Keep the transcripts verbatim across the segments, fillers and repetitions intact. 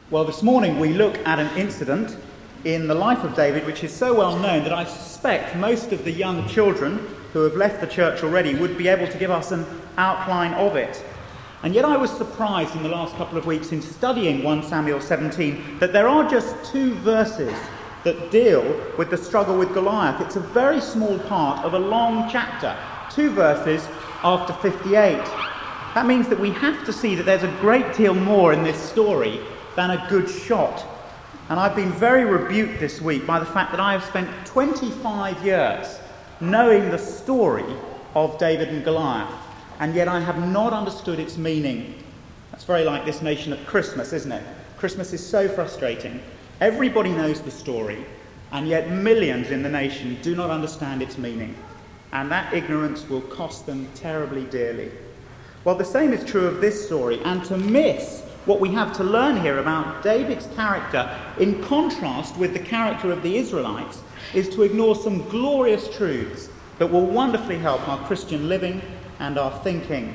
Well, this morning we look at an incident in the life of David which is so well known that I suspect most of the young children who have left the church already would be able to give us an outline of it. And yet I was surprised in the last couple of weeks in studying First Samuel seventeen that there are just two verses that deal with the struggle with Goliath. It's a very small part of a long chapter, two verses after fifty-eight. That means that we have to see that there's a great deal more in this story than a good shot. And I've been very rebuked this week by the fact that I have spent twenty-five years knowing the story of David and Goliath, and yet I have not understood its meaning. That's very like this nation at Christmas, isn't it? Christmas is so frustrating. Everybody knows the story, and yet millions in the nation do not understand its meaning. And that ignorance will cost them terribly dearly. Well, the same is true of this story, and to miss what we have to learn here about David's character in contrast with the character of the Israelites is to ignore some glorious truths that will wonderfully help our Christian living and our thinking.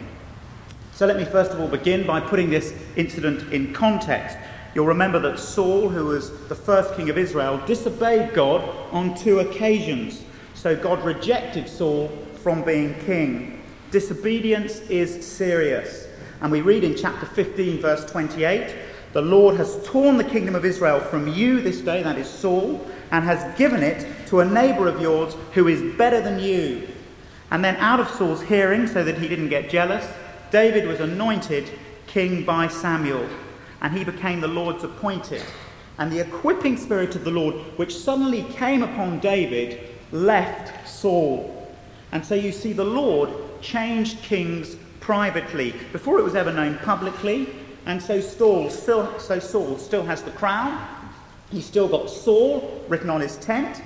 So let me first of all begin by putting this incident in context. You'll remember that Saul, who was the first king of Israel, disobeyed God on two occasions. So God rejected Saul from being king. Disobedience is serious. And we read in chapter fifteen, verse twenty-eight, "The Lord has torn the kingdom of Israel from you this day," that is Saul, "and has given it to a neighbour of yours who is better than you." And then out of Saul's hearing, so that he didn't get jealous, David was anointed king by Samuel, and he became the Lord's appointed. And the equipping spirit of the Lord, which suddenly came upon David, left Saul. And so you see the Lord changed kings privately before it was ever known publicly, and so Saul still, so Saul still has the crown. He's still got Saul written on his tent,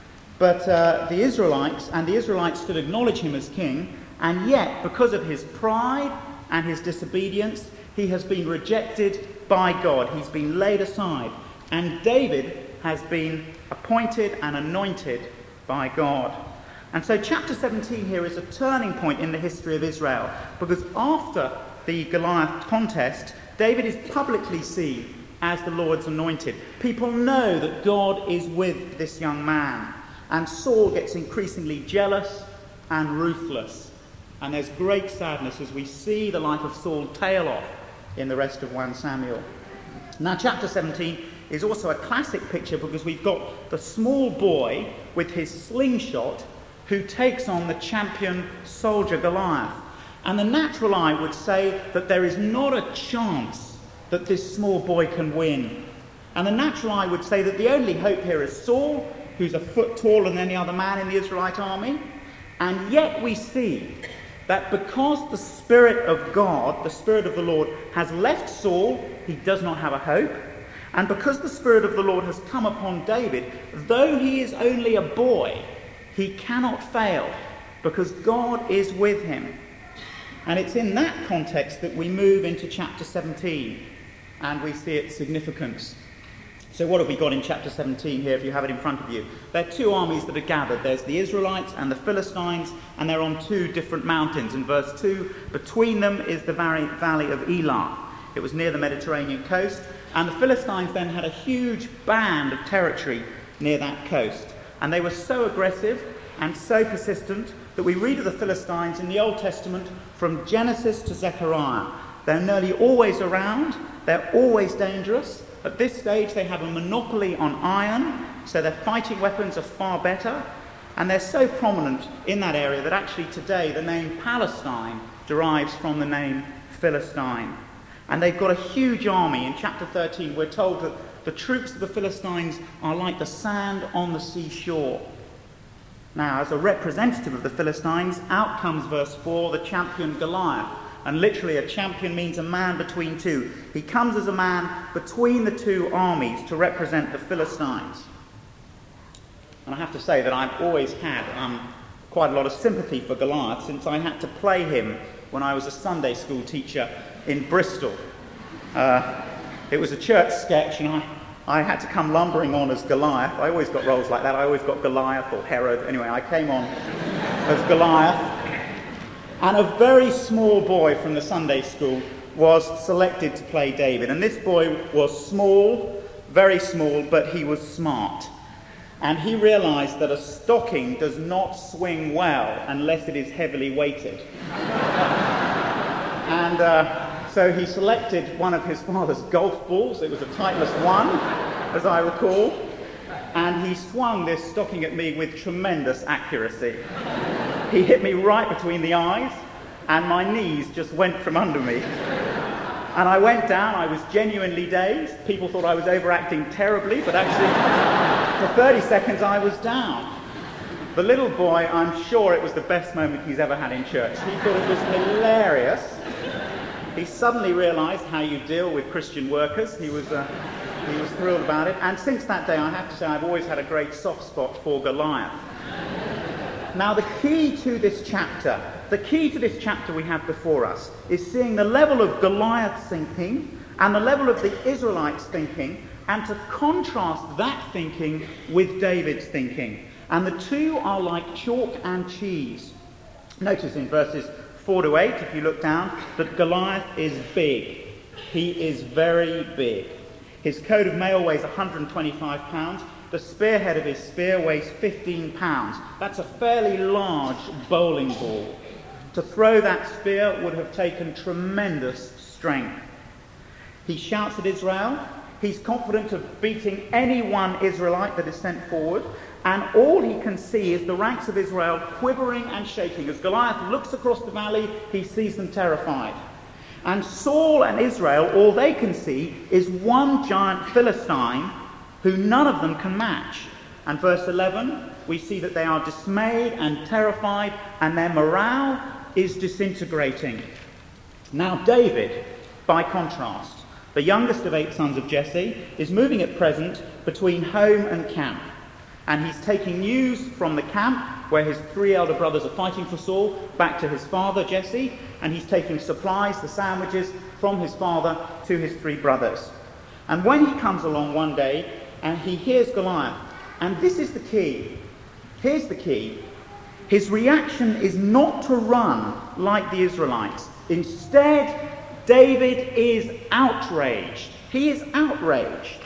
but uh, the Israelites and the Israelites still acknowledge him as king, and yet because of his pride and his disobedience, he has been rejected by God. He's been laid aside, and David has been appointed and anointed by God. And so chapter seventeen here is a turning point in the history of Israel, because after the Goliath contest, David is publicly seen as the Lord's anointed. People know that God is with this young man, and Saul gets increasingly jealous and ruthless. And there's great sadness as we see the life of Saul tail off in the rest of First Samuel. Now chapter seventeen is also a classic picture because we've got the small boy with his slingshot who takes on the champion soldier Goliath. And the natural eye would say that there is not a chance that this small boy can win. And the natural eye would say that the only hope here is Saul, who's a foot taller than any other man in the Israelite army. And yet we see that because the Spirit of God, the Spirit of the Lord, has left Saul, he does not have a hope. And because the Spirit of the Lord has come upon David, though he is only a boy, he cannot fail because God is with him. And it's in that context that we move into chapter seventeen and we see its significance. So what have we got in chapter seventeen here, if you have it in front of you? There are two armies that are gathered. There's the Israelites and the Philistines, and they're on two different mountains. In verse two, between them is the valley of Elah. It was near the Mediterranean coast, and the Philistines then had a huge band of territory near that coast. And they were so aggressive and so persistent that we read of the Philistines in the Old Testament from Genesis to Zechariah. They're nearly always around. They're always dangerous. At this stage, they have a monopoly on iron, so their fighting weapons are far better. And they're so prominent in that area that actually today the name Palestine derives from the name Philistine. And they've got a huge army. In chapter thirteen, we're told that the troops of the Philistines are like the sand on the seashore. Now, as a representative of the Philistines, out comes verse four, the champion Goliath. And literally a champion means a man between two. He comes as a man between the two armies to represent the Philistines. And I have to say that I've always had um, quite a lot of sympathy for Goliath since I had to play him when I was a Sunday school teacher in Bristol. Uh, It was a church sketch, and I, I had to come lumbering on as Goliath. I always got roles like that. I always got Goliath or Herod. Anyway, I came on as Goliath. And a very small boy from the Sunday school was selected to play David. And this boy was small, very small, but he was smart. And he realized that a stocking does not swing well unless it is heavily weighted. and uh, so he selected one of his father's golf balls. It was a Titleist one, as I recall. And he swung this stocking at me with tremendous accuracy. He hit me right between the eyes, and my knees just went from under me. And I went down. I was genuinely dazed. People thought I was overacting terribly, but actually, for thirty seconds, I was down. The little boy, I'm sure it was the best moment he's ever had in church. He thought it was hilarious. He suddenly realized how you deal with Christian workers. He was, uh, he was thrilled about it. And since that day, I have to say, I've always had a great soft spot for Goliath. Now, the key to this chapter, the key to this chapter we have before us is seeing the level of Goliath's thinking and the level of the Israelites' thinking, and to contrast that thinking with David's thinking. And the two are like chalk and cheese. Notice in verses four to eight, if you look down, that Goliath is big. He is very big. His coat of mail weighs one hundred twenty-five pounds. The spearhead of his spear weighs fifteen pounds. That's a fairly large bowling ball. To throw that spear would have taken tremendous strength. He shouts at Israel. He's confident of beating any one Israelite that is sent forward. And all he can see is the ranks of Israel quivering and shaking. As Goliath looks across the valley, he sees them terrified. And Saul and Israel, all they can see is one giant Philistine who none of them can match. And verse eleven, we see that they are dismayed and terrified, and their morale is disintegrating. Now David, by contrast, the youngest of eight sons of Jesse, is moving at present between home and camp. And he's taking news from the camp, where his three elder brothers are fighting for Saul, back to his father Jesse, and he's taking supplies, the sandwiches, from his father to his three brothers. And when he comes along one day, and he hears Goliath, and this is the key, here's the key, his reaction is not to run like the Israelites. Instead, David is outraged. He is outraged.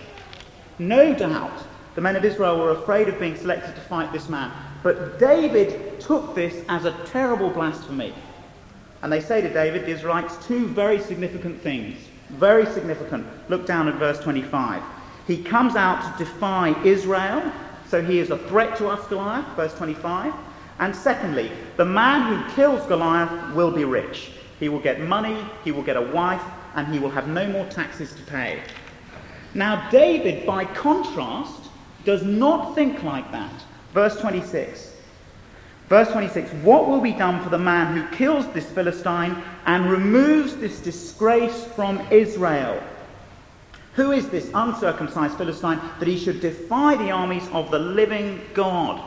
No doubt the men of Israel were afraid of being selected to fight this man. But David took this as a terrible blasphemy. And they say to David, the Israelites, two very significant things. Very significant. Look down at verse twenty-five. He comes out to defy Israel, so he is a threat to us, Goliath, verse twenty-five. And secondly, the man who kills Goliath will be rich. He will get money, he will get a wife, and he will have no more taxes to pay. Now David, by contrast, does not think like that. Verse twenty-six. Verse twenty-six, what will be done for the man who kills this Philistine and removes this disgrace from Israel? Who is this uncircumcised Philistine that he should defy the armies of the living God?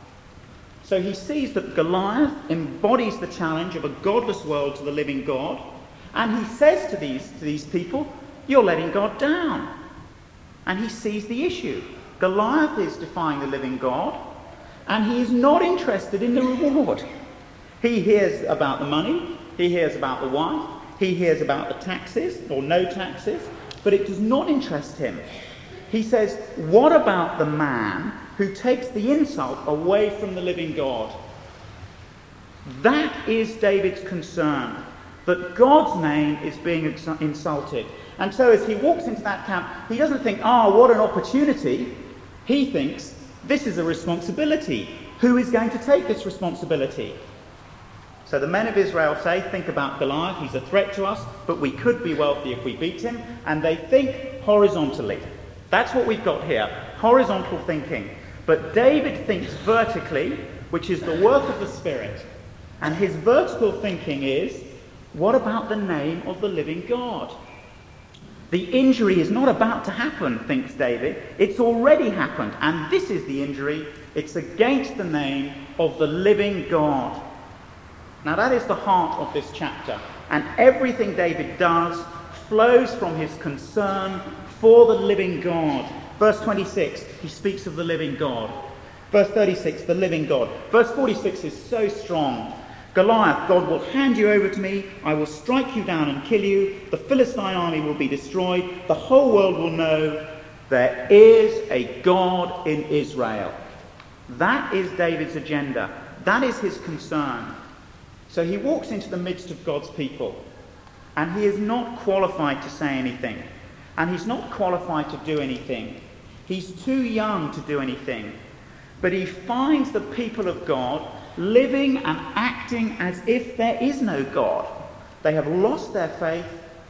So he sees that Goliath embodies the challenge of a godless world to the living God, and he says to these, to these people, you're letting God down. And he sees the issue. Goliath is defying the living God, and he is not interested in the reward. He hears about the money, he hears about the wife, he hears about the taxes, or no taxes, but it does not interest him. He says, what about the man who takes the insult away from the living God? That is David's concern, that God's name is being insulted. And so as he walks into that camp, he doesn't think, ah, oh, what an opportunity. He thinks, this is a responsibility. Who is going to take this responsibility? So the men of Israel say, think about Goliath, he's a threat to us, but we could be wealthy if we beat him. And they think horizontally. That's what we've got here, horizontal thinking. But David thinks vertically, which is the work of the Spirit. And his vertical thinking is, what about the name of the living God? The injury is not about to happen, thinks David. It's already happened. And this is the injury. It's against the name of the living God. Now that is the heart of this chapter. And everything David does flows from his concern for the living God. Verse twenty-six, he speaks of the living God. Verse thirty-six, the living God. Verse forty-six is so strong. Goliath, God will hand you over to me. I will strike you down and kill you. The Philistine army will be destroyed. The whole world will know there is a God in Israel. That is David's agenda. That is his concern. So he walks into the midst of God's people, and he is not qualified to say anything, and he's not qualified to do anything. He's too young to do anything. But he finds the people of God living and acting as if there is no God. They have lost their faith,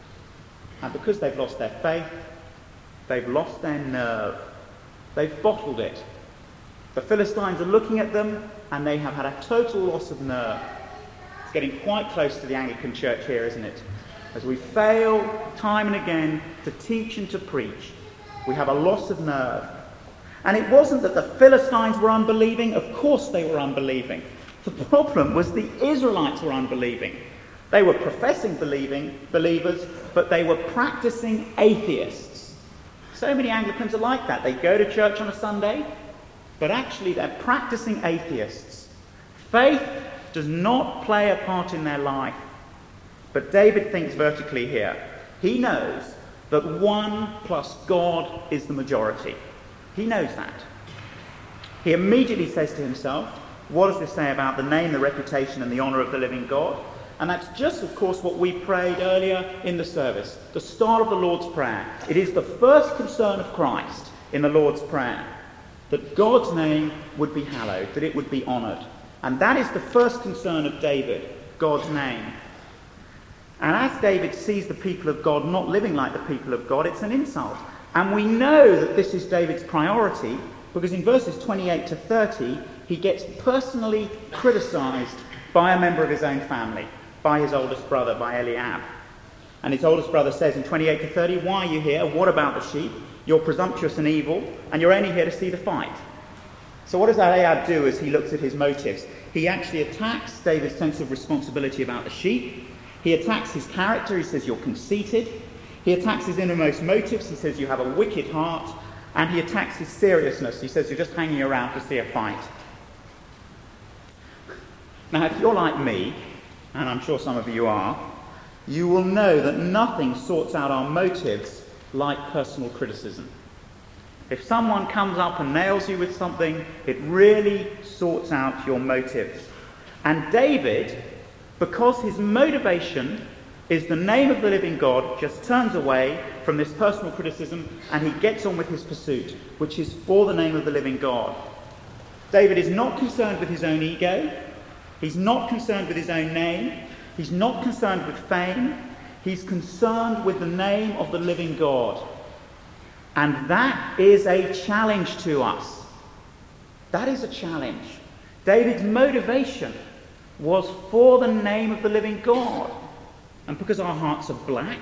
and because they've lost their faith, they've lost their nerve. They've bottled it. The Philistines are looking at them, and they have had a total loss of nerve. It's getting quite close to the Anglican Church here, isn't it? As we fail time and again to teach and to preach, we have a loss of nerve. And it wasn't that the Philistines were unbelieving. Of course they were unbelieving. The problem was the Israelites were unbelieving. They were professing believing believers, but they were practicing atheists. So many Anglicans are like that. They go to church on a Sunday, but actually they're practicing atheists. Faith does not play a part in their life. But David thinks vertically here. He knows that one plus God is the majority. He knows that. He immediately says to himself, what does this say about the name, the reputation, and the honour of the living God? And that's just, of course, what we prayed earlier in the service, the start of the Lord's Prayer. It is the first concern of Christ in the Lord's Prayer, that God's name would be hallowed, that it would be honoured. And that is the first concern of David, God's name. And as David sees the people of God not living like the people of God, it's an insult. And we know that this is David's priority, because in verses twenty-eight to thirty, he gets personally criticised by a member of his own family, by his oldest brother, by Eliab. And his oldest brother says in twenty-eight to thirty, why are you here? What about the sheep? You're presumptuous and evil, and you're only here to see the fight. So what does Eliab do as he looks at his motives? He actually attacks David's sense of responsibility about the sheep. He attacks his character. He says, you're conceited. He attacks his innermost motives. He says, you have a wicked heart. And he attacks his seriousness. He says, you're just hanging around to see a fight. Now, if you're like me, and I'm sure some of you are, you will know that nothing sorts out our motives like personal criticism. If someone comes up and nails you with something, it really sorts out your motives. And David, because his motivation is the name of the living God, just turns away from this personal criticism and he gets on with his pursuit, which is for the name of the living God. David is not concerned with his own ego. He's not concerned with his own name. He's not concerned with fame. He's concerned with the name of the living God. And that is a challenge to us. That is a challenge. David's motivation was for the name of the living God. And because our hearts are black,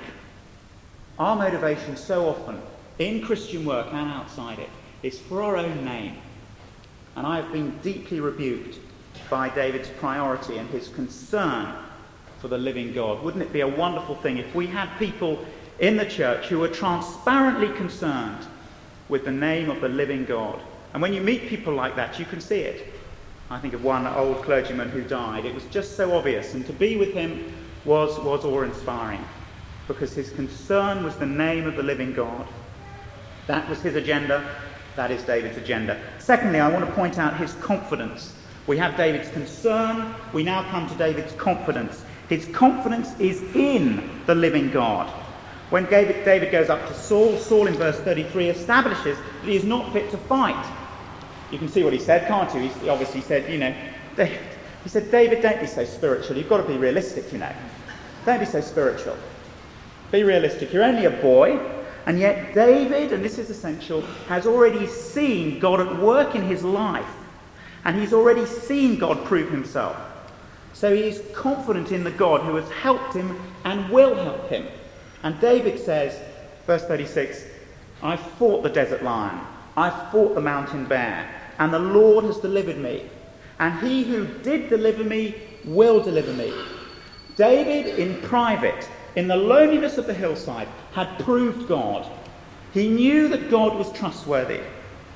our motivation so often, in Christian work and outside it, is for our own name. And I have been deeply rebuked by David's priority and his concern for the living God. Wouldn't it be a wonderful thing if we had people in the church who were transparently concerned with the name of the living God? And when you meet people like that, you can see it. I think of one old clergyman who died. It was just so obvious, and to be with him was, was awe-inspiring, because his concern was the name of the living God. That was his agenda. That is David's agenda. Secondly, I want to point out his confidence. We have David's concern. We now come to David's confidence. His confidence is in the living God. When David, David goes up to Saul, Saul in verse thirty-three establishes that he is not fit to fight. You can see what he said, can't you? He obviously said, you know, David, he said, David, don't be so spiritual. You've got to be realistic, you know. Don't be so spiritual. Be realistic. You're only a boy. And yet David, and this is essential, has already seen God at work in his life. And he's already seen God prove himself. So he is confident in the God who has helped him and will help him. And David says, verse thirty-six, I fought the desert lion. I fought the mountain bear. And the Lord has delivered me. And he who did deliver me will deliver me. David, in private, in the loneliness of the hillside, had proved God. He knew that God was trustworthy.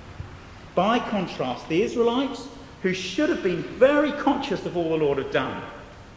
By contrast, the Israelites, who should have been very conscious of all the Lord had done,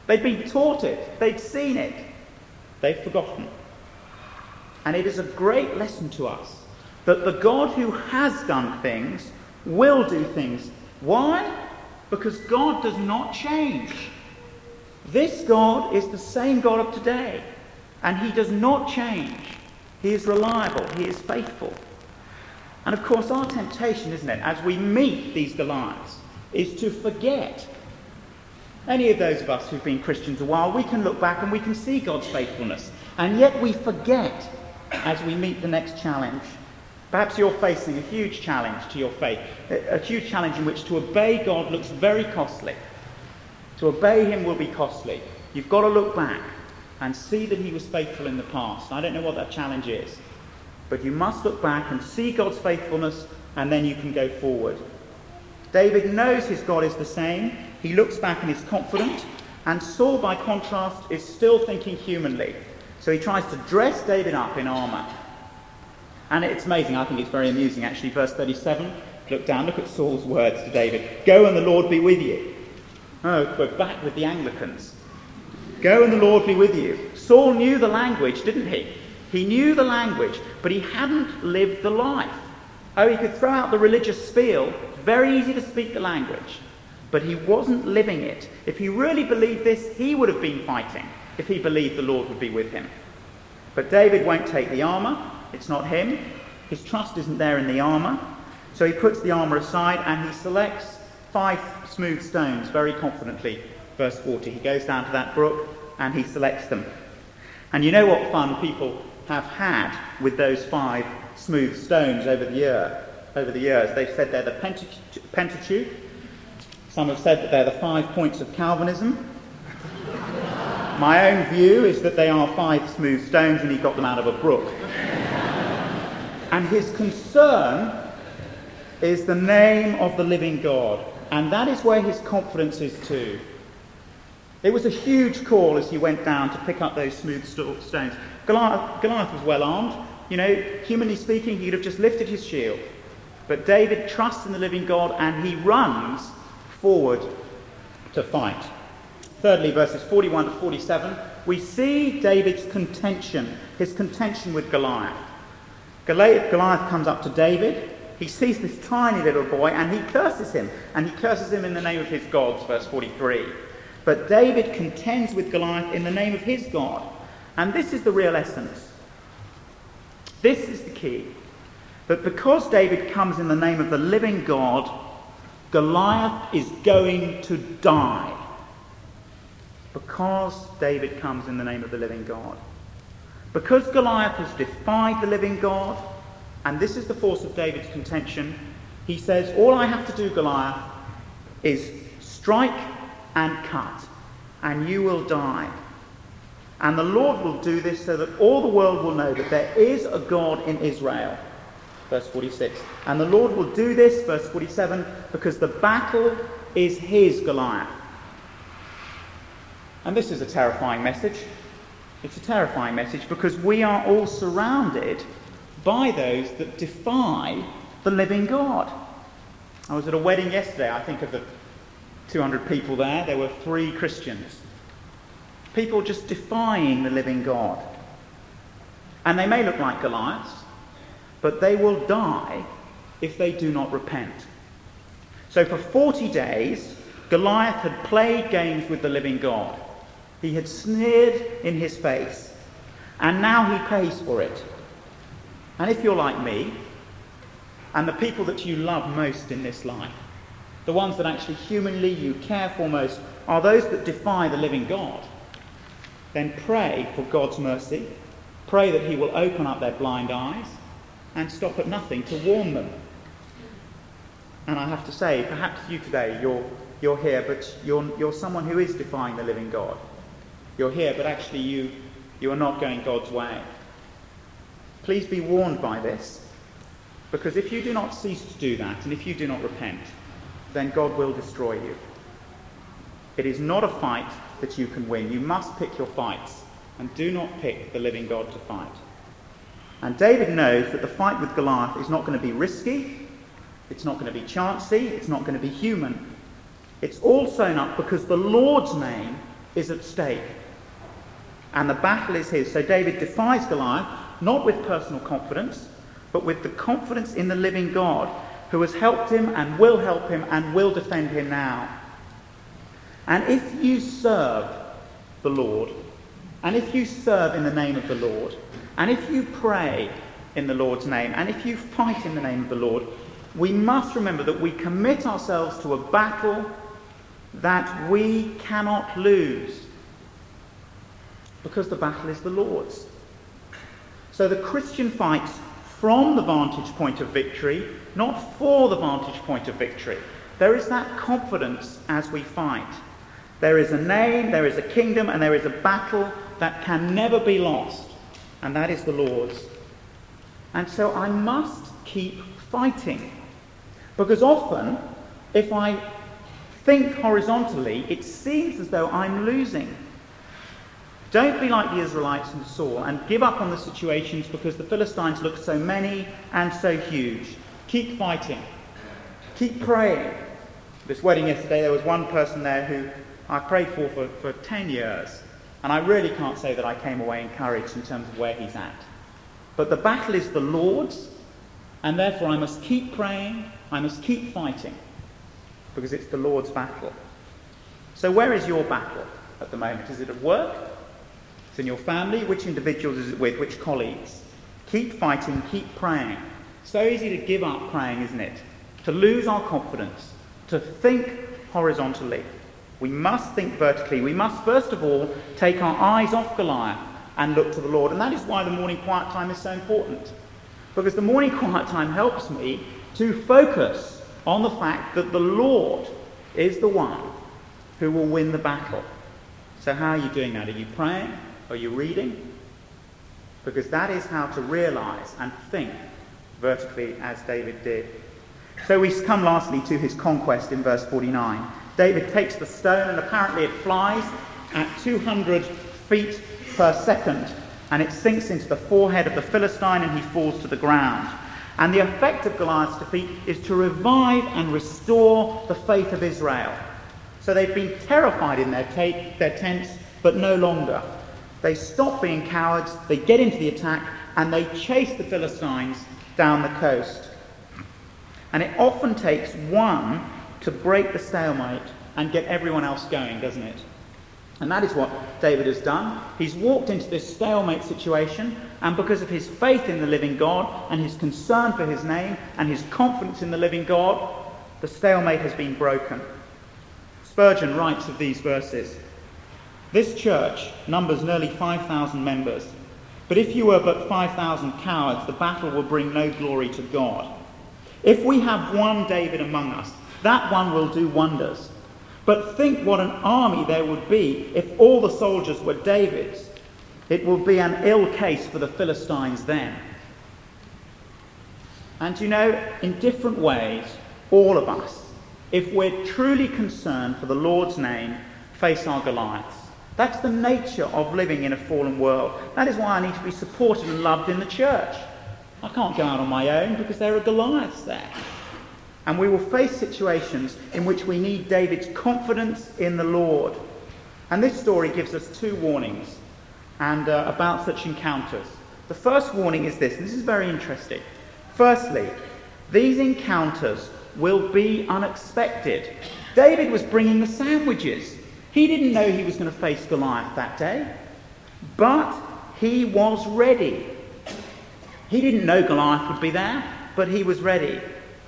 They'd been taught it. They'd seen it. They've forgotten. And it is a great lesson to us that the God who has done things will do things. Why? Because God does not change. This God is the same God of today, and he does not change. He is reliable. He is faithful. And of course, our temptation, isn't it, as we meet these Goliaths, is to forget. Any of those of us who've been Christians a while, we can look back and we can see God's faithfulness, and yet we forget as we meet the next challenge. Perhaps you're facing a huge challenge to your faith, a huge challenge in which to obey God looks very costly. To obey him will be costly. You've got to look back and see that he was faithful in the past. I don't know what that challenge is, but you must look back and see God's faithfulness, and then you can go forward. David knows his God is the same. He looks back and is confident, and Saul, by contrast, is still thinking humanly. So he tries to dress David up in armour. And it's amazing, I think it's very amusing actually, verse thirty-seven. Look down, look at Saul's words to David. Go and the Lord be with you. Oh, we're back with the Anglicans. Go and the Lord be with you. Saul knew the language, didn't he? He knew the language, but he hadn't lived the life. Oh, he could throw out the religious spiel. Very easy to speak the language. But he wasn't living it. If he really believed this, he would have been fighting, if he believed the Lord would be with him. But David won't take the armour. It's not him. His trust isn't there in the armour. So he puts the armour aside and he selects five smooth stones very confidently. Verse forty, he goes down to that brook and he selects them. And you know what fun people have had with those five smooth stones over the year, over the years. They've said they're the Pentateuch. Some have said that they're the five points of Calvinism. My own view is that they are five smooth stones and he got them out of a brook. And his concern is the name of the living God. And that is where his confidence is too. It was a huge call as he went down to pick up those smooth stones. Goliath, Goliath was well armed. You know, humanly speaking, he could have just lifted his shield. But David trusts in the living God and he runs forward to fight. Thirdly, verses forty-one to forty-seven, we see David's contention, his contention with Goliath. Goliath comes up to David. He sees this tiny little boy and he curses him. And he curses him in the name of his gods, verse forty-three. But David contends with Goliath in the name of his God. And this is the real essence. This is the key. That because David comes in the name of the living God, Goliath is going to die. Because David comes in the name of the living God. Because Goliath has defied the living God, and this is the force of David's contention, he says, all I have to do, Goliath, is strike and cut, and you will die. And the Lord will do this so that all the world will know that there is a God in Israel. Verse forty-six. And the Lord will do this, verse forty-seven, because the battle is his, Goliath. And this is a terrifying message. It's a terrifying message because we are all surrounded by those that defy the living God. I was at a wedding yesterday. I think of the two hundred people there, there were three Christians. People just defying the living God. And they may look like Goliaths, but they will die if they do not repent. So for forty days, Goliath had played games with the living God. He had sneered in his face, and now he pays for it. And if you're like me, and the people that you love most in this life, the ones that actually humanly you care for most, are those that defy the living God, then pray for God's mercy. Pray that he will open up their blind eyes and stop at nothing to warn them. And I have to say, perhaps you today, you're, you're here, but you're, you're someone who is defying the living God. You're here, but actually you, you are not going God's way. Please be warned by this, because if you do not cease to do that, and if you do not repent, then God will destroy you. It is not a fight that you can win. You must pick your fights, and do not pick the living God to fight. And David knows that the fight with Goliath is not going to be risky, it's not going to be chancy, it's not going to be human. It's all sewn up because the Lord's name is at stake. And the battle is his. So David defies Goliath, not with personal confidence, but with the confidence in the living God, who has helped him and will help him and will defend him now. And if you serve the Lord, and if you serve in the name of the Lord, and if you pray in the Lord's name, and if you fight in the name of the Lord, we must remember that we commit ourselves to a battle that we cannot lose, because the battle is the Lord's. So the Christian fights from the vantage point of victory, not for the vantage point of victory. There is that confidence as we fight. There is a name, there is a kingdom, and there is a battle that can never be lost, and that is the Lord's. And so I must keep fighting, because often, if I think horizontally, it seems as though I'm losing. Don't be like the Israelites and Saul and give up on the situations because the Philistines look so many and so huge. Keep fighting. Keep praying. This wedding yesterday, there was one person there who I prayed for, for for ten years, and I really can't say that I came away encouraged in terms of where he's at. But the battle is the Lord's, and therefore I must keep praying, I must keep fighting, because it's the Lord's battle. So where is your battle at the moment? Is it at work? It's in your family? Which individuals is it with? Which colleagues? Keep fighting, keep praying. So easy to give up praying, isn't it? To lose our confidence, to think horizontally. We must think vertically. We must, first of all, take our eyes off Goliath and look to the Lord. And that is why the morning quiet time is so important. Because the morning quiet time helps me to focus on the fact that the Lord is the one who will win the battle. So how are you doing that? Are you praying? Are you reading? Because that is how to realise and think vertically as David did. So we come lastly to his conquest in verse forty-nine. David takes the stone, and apparently it flies at two hundred feet per second, and it sinks into the forehead of the Philistine, and he falls to the ground. And the effect of Goliath's defeat is to revive and restore the faith of Israel. So they've been terrified in their, t- their tents, but no longer. They stop being cowards, they get into the attack, and they chase the Philistines down the coast. And it often takes one to break the stalemate and get everyone else going, doesn't it? And that is what David has done. He's walked into this stalemate situation, and because of his faith in the living God and his concern for his name and his confidence in the living God, the stalemate has been broken. Spurgeon writes of these verses, "This church numbers nearly five thousand members, but if you were but five thousand cowards, the battle will bring no glory to God. If we have one David among us, that one will do wonders. But think what an army there would be if all the soldiers were David's. It will be an ill case for the Philistines then." And you know, in different ways, all of us, if we're truly concerned for the Lord's name, face our Goliaths. That's the nature of living in a fallen world. That is why I need to be supported and loved in the church. I can't go out on my own because there are Goliaths there. And we will face situations in which we need David's confidence in the Lord. And this story gives us two warnings and uh, about such encounters. The first warning is this, and this is very interesting. Firstly, these encounters will be unexpected. David was bringing the sandwiches. He didn't know he was going to face Goliath that day, but he was ready. He didn't know Goliath would be there, but he was ready.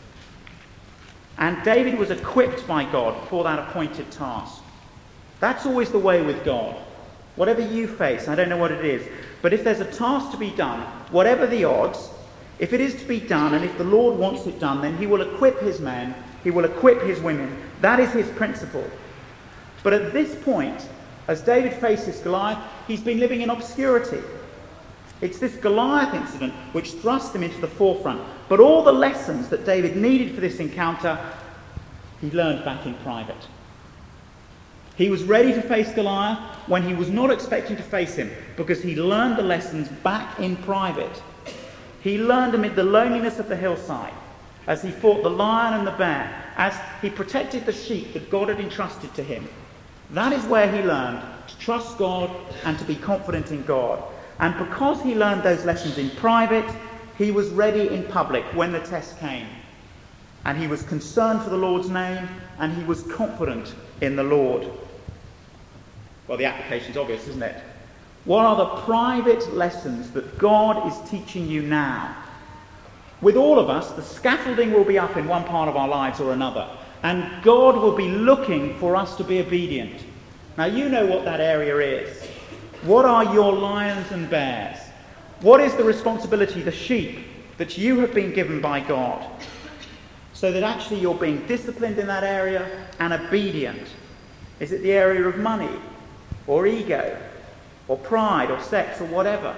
And David was equipped by God for that appointed task. That's always the way with God. Whatever you face, I don't know what it is, but if there's a task to be done, whatever the odds, if it is to be done, and if the Lord wants it done, then he will equip his men, he will equip his women. That is his principle. But at this point, as David faces Goliath, he's been living in obscurity. It's this Goliath incident which thrust him into the forefront. But all the lessons that David needed for this encounter, he learned back in private. He was ready to face Goliath when he was not expecting to face him, because he learned the lessons back in private. He learned amid the loneliness of the hillside, as he fought the lion and the bear, as he protected the sheep that God had entrusted to him. That is where he learned to trust God and to be confident in God. And because he learned those lessons in private, he was ready in public when the test came. And he was concerned for the Lord's name, and he was confident in the Lord. Well, the application's obvious, isn't it? What are the private lessons that God is teaching you now? With all of us, the scaffolding will be up in one part of our lives or another, and God will be looking for us to be obedient. Now, you know what that area is. What are your lions and bears? What is the responsibility, the sheep, that you have been given by God? So that actually you're being disciplined in that area and obedient. Is it the area of money, or ego, or pride, or sex, or whatever?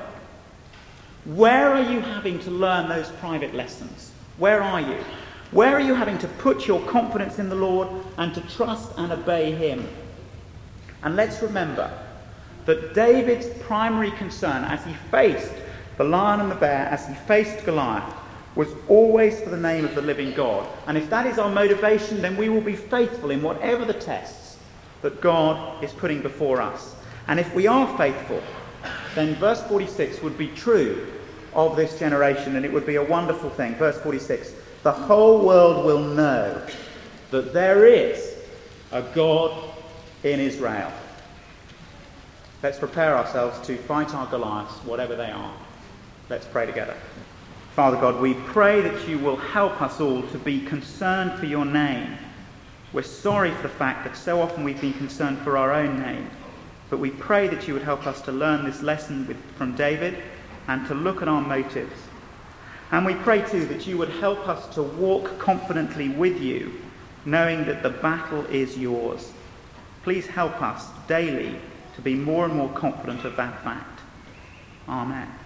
Where are you having to learn those private lessons? Where are you? Where are you having to put your confidence in the Lord and to trust and obey him? And let's remember that David's primary concern as he faced the lion and the bear, as he faced Goliath, was always for the name of the living God. And if that is our motivation, then we will be faithful in whatever the tests that God is putting before us. And if we are faithful, then verse forty-six would be true of this generation, and it would be a wonderful thing. Verse forty-six, the whole world will know that there is a God in Israel. Let's prepare ourselves to fight our Goliaths, whatever they are. Let's pray together. Father God, we pray that you will help us all to be concerned for your name. We're sorry for the fact that so often we've been concerned for our own name, but we pray that you would help us to learn this lesson with, from David and to look at our motives. And we pray too that you would help us to walk confidently with you, knowing that the battle is yours. Please help us daily to be more and more confident of that fact. Amen.